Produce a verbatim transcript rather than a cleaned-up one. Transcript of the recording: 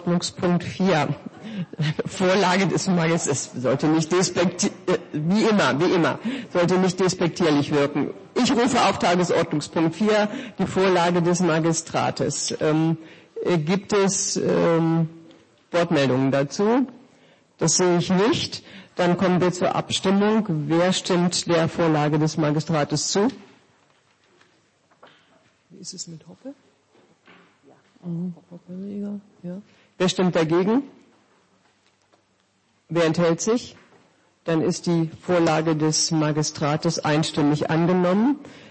Tagesordnungspunkt vier. Vorlage des Magistrates sollte nicht despekti- äh, wie immer, wie immer, sollte nicht despektierlich wirken. Ich rufe auf Tagesordnungspunkt vier die Vorlage des Magistrates. Ähm, äh, gibt es ähm, Wortmeldungen dazu? Das sehe ich nicht. Dann kommen wir zur Abstimmung. Wer stimmt der Vorlage des Magistrates zu? Wie ist es mit Hoppe? Mhm. Hoppe, ja. Wer stimmt dagegen? Wer enthält sich? Dann ist die Vorlage des Magistrates einstimmig angenommen.